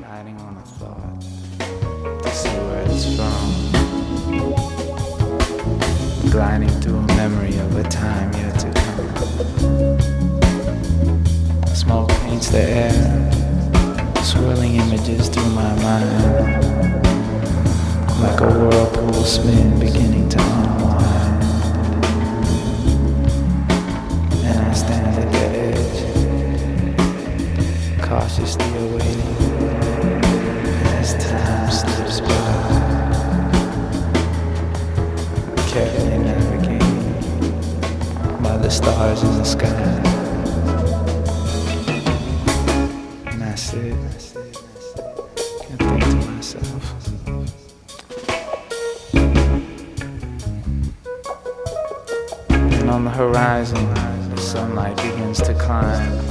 Riding on a thought to see where it's from. Gliding through a memory of a time yet to come. Smoke paints the air, swirling images through my mind. Like a whirlpool spin beginning to unwind. And I stand at the edge, cautiously awaiting as time slips by. Carefully navigating by the stars in the sky. And I sit and think to myself, and on the horizon, the sunlight begins to climb.